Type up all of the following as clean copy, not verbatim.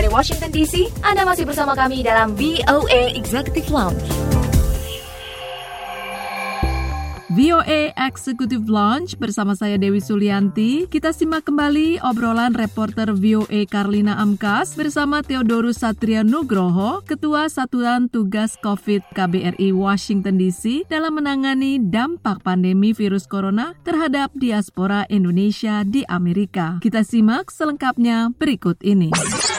Washington DC. Anda masih bersama kami dalam VOA Executive Lounge. VOA Executive Lounge bersama saya Dewi Sulianti. Kita simak kembali obrolan reporter VOA Karlina Amkas bersama Theodorus Satria Nugroho, Ketua Satuan Tugas COVID KBRI Washington DC dalam menangani dampak pandemi virus corona terhadap diaspora Indonesia di Amerika. Kita simak selengkapnya berikut ini.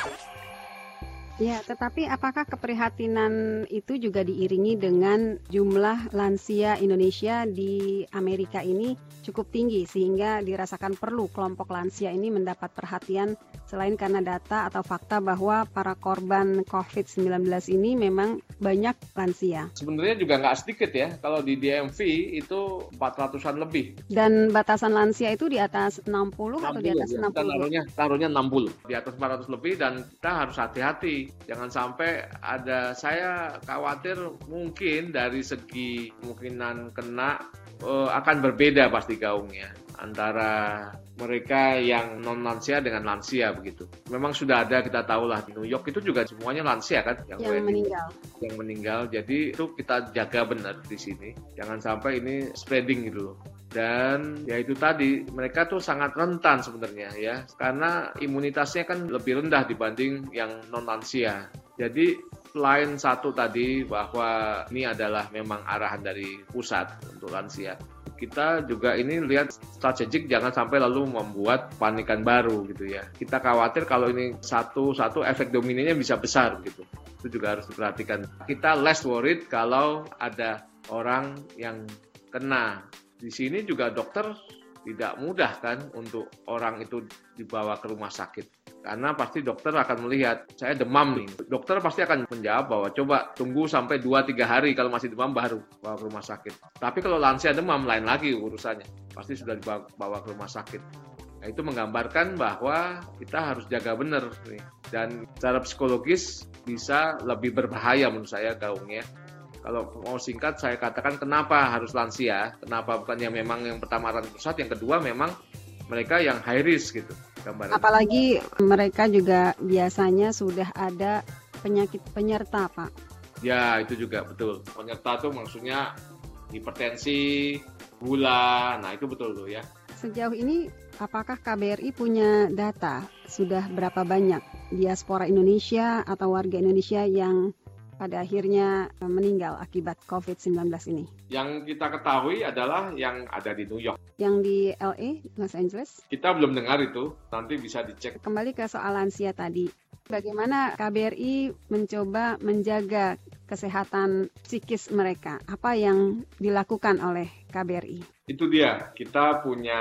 Ya, tetapi apakah keprihatinan itu juga diiringi dengan jumlah lansia Indonesia di Amerika ini cukup tinggi sehingga dirasakan perlu kelompok lansia ini mendapat perhatian selain karena data atau fakta bahwa para korban COVID-19 ini memang banyak lansia. Sebenarnya juga nggak sedikit ya, kalau di DMV itu 400-an lebih. Dan batasan lansia itu di atas 60 atau di atas 60? Taruhnya 60, di atas 400 lebih dan kita harus hati-hati. Jangan sampai saya khawatir mungkin dari segi kemungkinan kena akan berbeda pasti gaungnya antara mereka yang non-lansia dengan lansia begitu. Memang sudah ada, kita tahu lah di New York itu juga semuanya lansia kan yang meninggal. Jadi itu kita jaga benar di sini. Jangan sampai ini spreading gitu loh. Dan ya itu tadi, mereka tuh sangat rentan sebenarnya ya, karena imunitasnya kan lebih rendah dibanding yang non-lansia. Jadi selain satu tadi bahwa ini adalah memang arahan dari pusat untuk lansia, kita juga ini lihat strategik jangan sampai lalu membuat panikan baru gitu ya. Kita khawatir kalau ini satu efek dominannya bisa besar gitu. Itu juga harus diperhatikan. Kita less worried kalau ada orang yang kena. Di sini juga dokter tidak mudah kan untuk orang itu dibawa ke rumah sakit. Karena pasti dokter akan melihat, saya demam nih. Dokter pasti akan menjawab bahwa coba tunggu sampai 2-3 hari kalau masih demam baru bawa ke rumah sakit. Tapi kalau lansia demam lain lagi urusannya. Pasti sudah dibawa ke rumah sakit. Nah, itu menggambarkan bahwa kita harus jaga benar nih. Dan secara psikologis bisa lebih berbahaya menurut saya gaungnya. Kalau mau singkat saya katakan kenapa harus lansia, kenapa bukan yang memang yang pertama orang pusat, yang kedua memang mereka yang high risk gitu. Gambaran. Apalagi mereka juga biasanya sudah ada penyakit penyerta, Pak. Ya, itu juga betul. Penyerta itu maksudnya hipertensi, gula, nah itu betul tuh ya. Sejauh ini apakah KBRI punya data sudah berapa banyak diaspora Indonesia atau warga Indonesia yang pada akhirnya meninggal akibat COVID-19 ini? Yang kita ketahui adalah yang ada di New York. Yang di LA, Los Angeles? Kita belum dengar itu, nanti bisa dicek. Kembali ke soal lansia tadi, bagaimana KBRI mencoba menjaga kesehatan psikis mereka? Apa yang dilakukan oleh KBRI? Itu dia, kita punya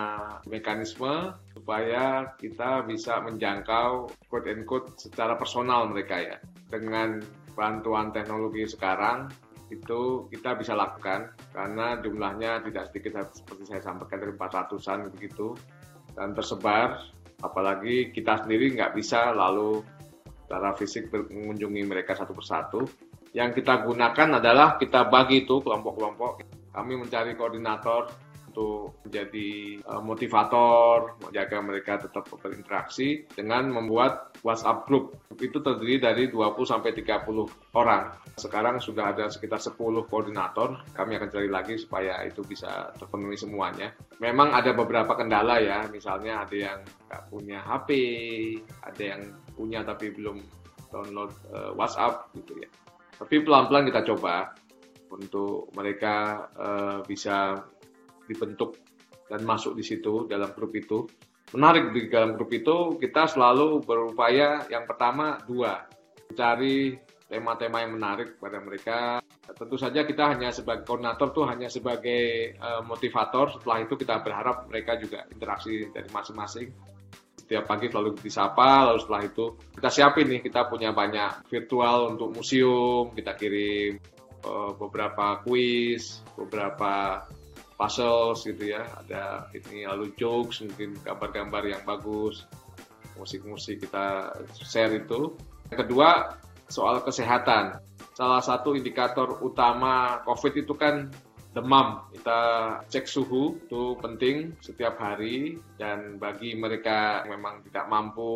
mekanisme supaya kita bisa menjangkau quote-unquote secara personal mereka ya. Dengan bantuan teknologi sekarang itu kita bisa lakukan karena jumlahnya tidak sedikit seperti saya sampaikan dari 400-an begitu dan tersebar, apalagi kita sendiri nggak bisa lalu secara fisik mengunjungi mereka satu persatu. Yang kita gunakan adalah kita bagi itu kelompok-kelompok, kami mencari koordinator untuk menjadi motivator, menjaga mereka tetap berinteraksi dengan membuat WhatsApp group. Itu terdiri dari 20-30 orang. Sekarang sudah ada sekitar 10 koordinator. Kami akan cari lagi supaya itu bisa terpenuhi semuanya. Memang ada beberapa kendala ya, misalnya ada yang nggak punya HP, ada yang punya tapi belum download WhatsApp gitu ya. Tapi pelan-pelan kita coba untuk mereka bisa dibentuk dan masuk di situ dalam grup itu. Menarik di dalam grup itu kita selalu berupaya yang pertama mencari tema-tema yang menarik pada mereka. Tentu saja kita hanya sebagai koordinator tuh hanya sebagai motivator. Setelah itu kita berharap mereka juga interaksi dari masing-masing. Setiap pagi selalu disapa, lalu setelah itu kita siapin nih, kita punya banyak virtual untuk museum, kita kirim beberapa kuis, beberapa puzzles gitu ya, ada ini lalu jokes, mungkin gambar-gambar yang bagus, musik-musik kita share itu. Yang kedua, soal kesehatan. Salah satu indikator utama COVID itu kan demam. Kita cek suhu, itu penting setiap hari, dan bagi mereka yang memang tidak mampu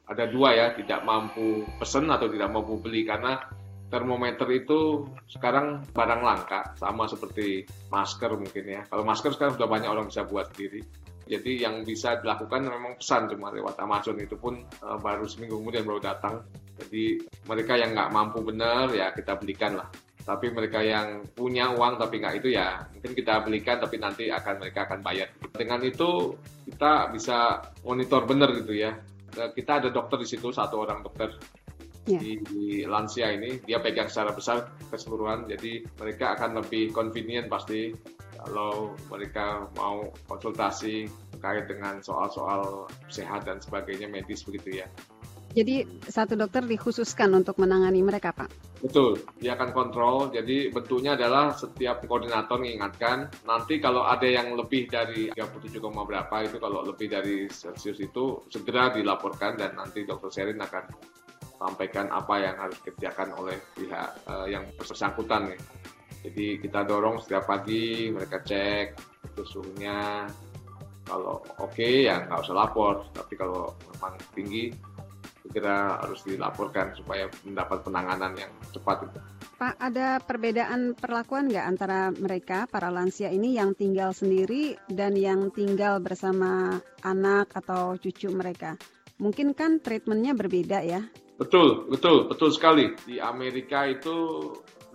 ada 2 ya, tidak mampu pesen atau tidak mampu beli karena termometer itu sekarang barang langka, sama seperti masker mungkin ya. Kalau masker sekarang sudah banyak orang bisa buat sendiri. Jadi yang bisa dilakukan memang pesan cuma lewat Amazon, itu pun baru seminggu kemudian baru datang. Jadi mereka yang nggak mampu benar ya kita belikan lah. Tapi mereka yang punya uang tapi nggak itu ya mungkin kita belikan tapi nanti mereka akan bayar. Dengan itu kita bisa monitor benar gitu ya. Kita ada dokter di situ, 1 orang dokter di lansia ini, dia pegang secara besar keseluruhan, jadi mereka akan lebih convenient pasti kalau mereka mau konsultasi terkait dengan soal-soal sehat dan sebagainya, medis begitu ya. Jadi 1 dokter dikhususkan untuk menangani mereka, Pak? Betul, dia akan kontrol, jadi bentuknya adalah setiap koordinator mengingatkan, nanti kalau ada yang lebih dari 37, berapa itu, kalau lebih dari Celsius itu segera dilaporkan dan nanti Dr. Sherin akan sampaikan apa yang harus dikerjakan oleh pihak yang bersangkutan nih. Jadi kita dorong setiap pagi mereka cek suhunya, kalau oke ya nggak usah lapor, tapi kalau memang tinggi segera harus dilaporkan supaya mendapat penanganan yang cepat. Pak, ada perbedaan perlakuan nggak antara mereka, para lansia ini yang tinggal sendiri dan yang tinggal bersama anak atau cucu mereka? Mungkin kan treatmentnya berbeda ya? Betul sekali. Di Amerika itu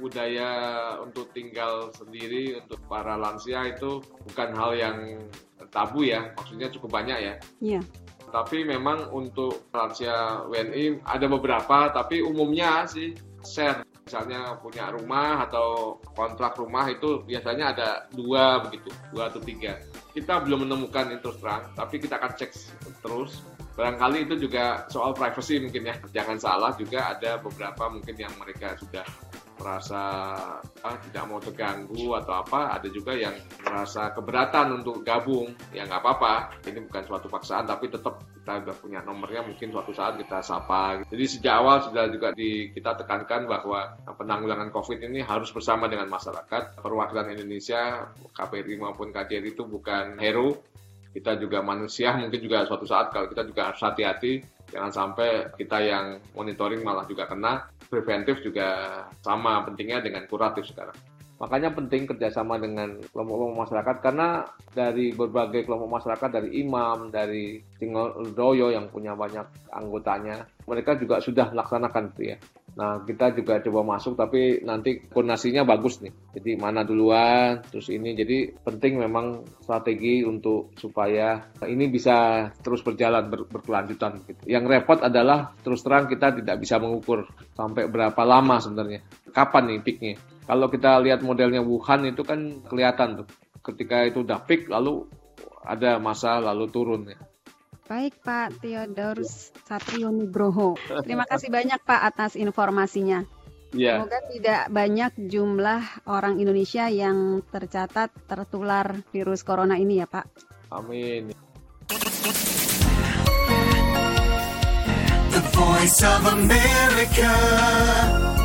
budaya untuk tinggal sendiri untuk para lansia itu bukan hal yang tabu ya, maksudnya cukup banyak ya. Iya. Tapi memang untuk lansia WNI ada beberapa, tapi umumnya sih share. Misalnya punya rumah atau kontrak rumah itu biasanya ada 2 begitu, 2 atau 3. Kita belum menemukan itu terus terang, tapi kita akan cek terus. Barangkali itu juga soal privacy mungkin ya. Jangan salah, juga ada beberapa mungkin yang mereka sudah merasa tidak mau terganggu atau apa. Ada juga yang merasa keberatan untuk gabung. Ya nggak apa-apa, ini bukan suatu paksaan, tapi tetap kita sudah punya nomornya, mungkin suatu saat kita sapa. Jadi sejak awal sudah juga kita tekankan bahwa penanggulangan COVID ini harus bersama dengan masyarakat. Perwakilan Indonesia, KBRI maupun KJRI itu bukan hero. Kita juga manusia, mungkin juga suatu saat kalau kita juga harus hati-hati, jangan sampai kita yang monitoring malah juga kena. Preventif juga sama pentingnya dengan kuratif sekarang. Makanya penting kerjasama dengan kelompok masyarakat, karena dari berbagai kelompok masyarakat, dari imam, dari Single Doyo yang punya banyak anggotanya, mereka juga sudah melaksanakan itu ya. Nah, kita juga coba masuk, tapi nanti koordinasinya bagus nih. Jadi mana duluan, terus ini. Jadi penting memang strategi untuk supaya ini bisa terus berjalan, berkelanjutan. Gitu. Yang repot adalah terus terang kita tidak bisa mengukur sampai berapa lama sebenarnya. Kapan nih peaknya? Kalau kita lihat modelnya Wuhan itu kan kelihatan tuh. Ketika itu udah peak, lalu ada masa lalu turun ya. Baik Pak Theodorus Satrio Nugroho. Terima kasih banyak Pak atas informasinya. Yeah. Semoga tidak banyak jumlah orang Indonesia yang tercatat tertular virus corona ini ya Pak. Amin. The Voice of America.